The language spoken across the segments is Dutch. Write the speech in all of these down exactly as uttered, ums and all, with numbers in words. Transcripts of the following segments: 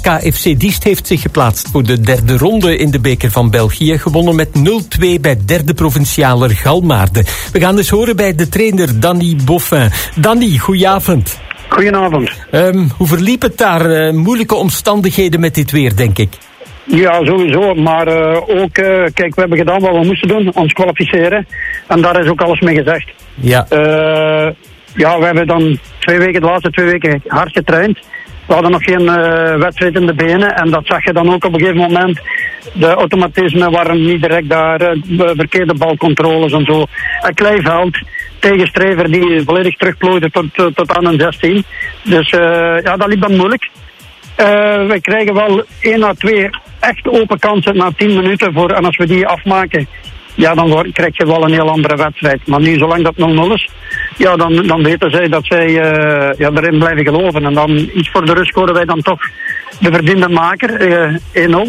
K F C Diest heeft zich geplaatst voor de derde ronde in de beker van België. Gewonnen met nul twee bij derde provincialer Galmaarden. We gaan eens horen bij de trainer Danny Boffin. Danny, goedenavond. Goedenavond. Um, hoe verliep het daar? Uh, moeilijke omstandigheden met dit weer, denk ik. Ja, sowieso. Maar uh, ook, uh, kijk, we hebben gedaan wat we moesten doen, ons kwalificeren. En daar is ook alles mee gezegd. Ja. Uh, ja, we hebben dan twee weken, de laatste twee weken hard getraind. We hadden nog geen uh, wedstrijd in de benen. En dat zag je dan ook op een gegeven moment. De automatismen waren niet direct daar. Uh, verkeerde balcontroles en zo. Een klein veld. Tegenstrever die volledig terugplooide tot, tot, tot aan een zestien. Dus uh, ja, dat liep dan moeilijk. Uh, we krijgen wel één à twee echt open kansen na tien minuten. Voor, en als we die afmaken, ja, dan word, krijg je wel een heel andere wedstrijd. Maar nu, zolang dat nul nul is, ja, dan, dan weten zij dat zij uh, ja, erin blijven geloven. En dan iets voor de rust scoren wij dan toch de verdiende maker, uh, één nul.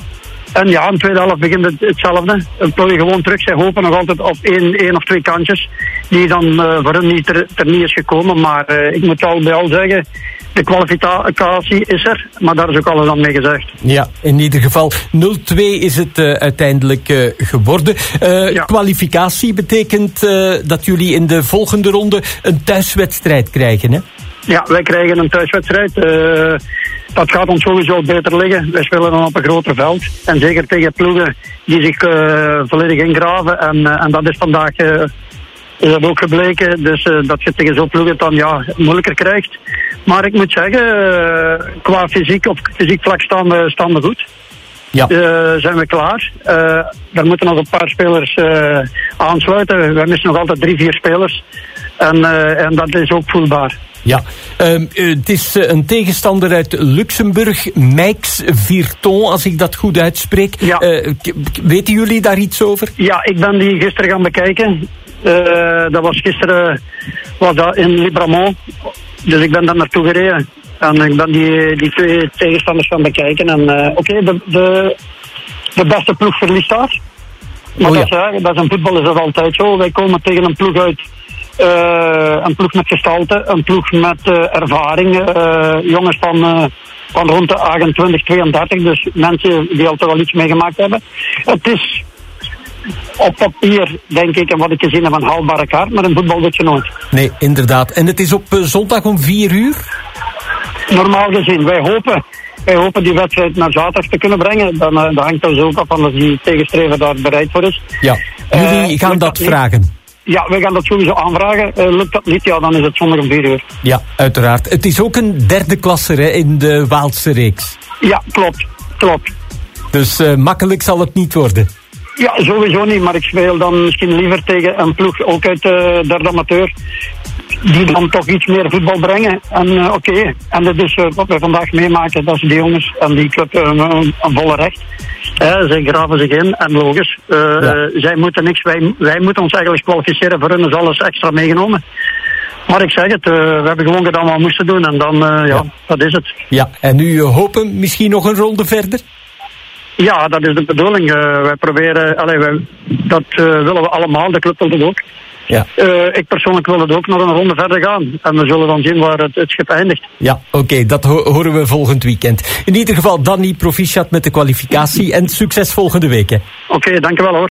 En ja, in de tweede helft begint het hetzelfde. We plooien gewoon terug. Zij hopen nog altijd op één, één of twee kantjes. Die dan uh, voor hen niet ter, ter niet is gekomen. Maar uh, ik moet al bij al zeggen, de kwalificatie is er. Maar daar is ook alles aan mee gezegd. Ja, in ieder geval nul twee is het uh, uiteindelijk uh, geworden. Uh, ja. Kwalificatie betekent uh, dat jullie in de volgende ronde een thuiswedstrijd krijgen, hè? Ja, wij krijgen een thuiswedstrijd. Uh, dat gaat ons sowieso beter liggen. Wij spelen dan op een groter veld. En zeker tegen ploegen die zich uh, volledig ingraven. En, uh, en dat is vandaag uh, is dat ook gebleken. Dus uh, dat je tegen zo'n ploegen dan ja, moeilijker krijgt. Maar ik moet zeggen, uh, qua fysiek, op fysiek vlak staan we, staan we goed. Ja. Uh, zijn we klaar. Uh, er moeten nog een paar spelers uh, aansluiten. We missen nog altijd drie, vier spelers. En, uh, en dat is ook voelbaar. Ja, um, uh, het is uh, een tegenstander uit Luxemburg, Meix Virton, als ik dat goed uitspreek. Ja. Uh, k- weten jullie daar iets over? Ja, ik ben die gisteren gaan bekijken. Uh, dat was gisteren was dat in Libramont. Dus ik ben daar naartoe gereden. En ik ben die, die twee tegenstanders gaan bekijken. En uh, oké, okay, de, de, de beste ploeg verliest daar. Maar oh, ja. dat, is, dat is in voetbal is dat altijd zo. Wij komen tegen een ploeg uit. Uh, een ploeg met gestalte, een ploeg met uh, ervaring. Uh, jongens van, uh, van rond de achtentwintig, tweeëndertig. Dus mensen die al toch wel iets meegemaakt hebben. Het is op papier, denk ik, en wat ik gezien heb, een haalbare kaart. Maar in voetbal weet je nooit. Nee, inderdaad. En het is op uh, zondag om vier uur? Normaal gezien. Wij hopen, wij hopen die wedstrijd naar zaterdag te kunnen brengen. Dan, uh, dan hangt er zo ook af als die tegenstrever daar bereid voor is. Ja, jullie uh, gaan dat, dat vragen. Ja, wij gaan dat sowieso aanvragen. Uh, lukt dat niet, ja, dan is het zondag om vier uur. Ja, uiteraard. Het is ook een derde klasser hè, in de Waalse reeks. Ja, klopt. Klopt. Dus uh, makkelijk zal het niet worden. Ja, sowieso niet. Maar ik speel dan misschien liever tegen een ploeg, ook uit de derde amateur, die dan toch iets meer voetbal brengen. En uh, oké, okay. En dat is uh, wat wij vandaag meemaken. Dat is die jongens en die club uh, een, een volle recht. Uh, zij graven zich in en logisch. Uh, ja. uh, zij moeten niks, wij, wij moeten ons eigenlijk kwalificeren. Voor hun is alles extra meegenomen. Maar ik zeg het, uh, we hebben gewoon gedaan wat we moesten doen. En dan, uh, ja, ja, dat is het. Ja, en nu uh, hopen misschien nog een ronde verder? Ja, dat is de bedoeling. Uh, wij proberen, allee, wij, dat uh, willen we allemaal, de club wil het ook. Ja. Uh, ik persoonlijk wil het ook nog een ronde verder gaan. En we zullen dan zien waar het, het schip eindigt. Ja, oké, okay, dat ho- horen we volgend weekend. In ieder geval, Danny, proficiat met de kwalificatie en succes volgende week. Oké, okay, dankjewel hoor.